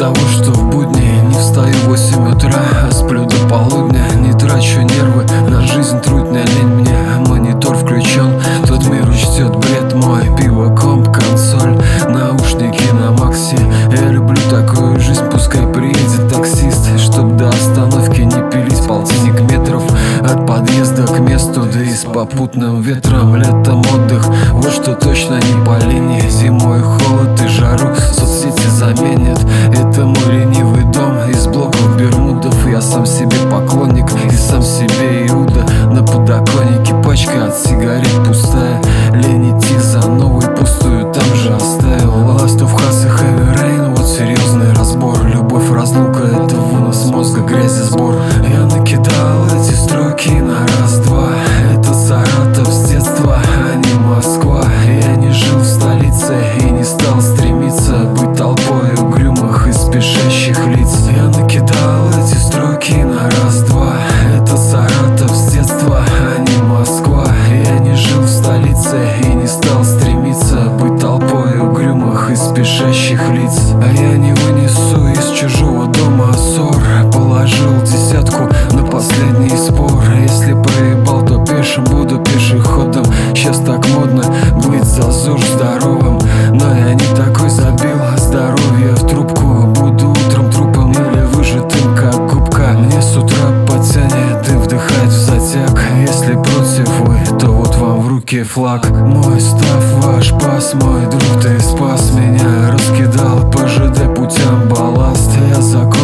того, что в будни не встаю в 8 утра, а сплю до полудня. Не трачу нервы на жизнь, трудная лень мне. Монитор включен, тот мир учтет бред мой. Пиво, комп, консоль, наушники на максе. Я люблю такую жизнь, пускай приедет таксист, чтоб до остановки не пилить полтинник метров от подъезда к месту, да и с попутным ветром. Летом отдых, вот что точно не по линии. Зимой холод и жару соцсети заменят. Это мой ленивый дом из блоков Бермудов. Я сам себе поклонник и сам себе Иуда. На подоконнике пачка от сигарет пустая. Лень идти за новой, пустую там же оставил. Last of Us и Heavy Rain, вот серьезный разбор. Любовь, разлука, это вынос мозга, грязи сбор. Я накидал эти строки на раз-два. Это Саратов с детства, а не Москва. Я не жил в столице и не стал стремиться быть толпой угрюмых и спешащих лиц. Я накидал эти строки на раз-два. Это Саратов с детства, а не Москва. Я не жил в столице и не стал стремиться быть толпой угрюмых и спешащих лиц. А я не вынесу из чужого дома ссор. Положил десятку на последний спор. Если проебал, то пешим буду пешеходом. Сейчас так модно быть зазор здоровым, но я не такой, забил здоровье в трубку. Буду утром трупом или выжатым как губка. Мне с утра потянет и вдыхать в затяг. Если против вы, то вот вам в руки флаг. Мой став, ваш пас, мой друг, ты спас меня. Раскидал по ЖД путям балласт. Я закон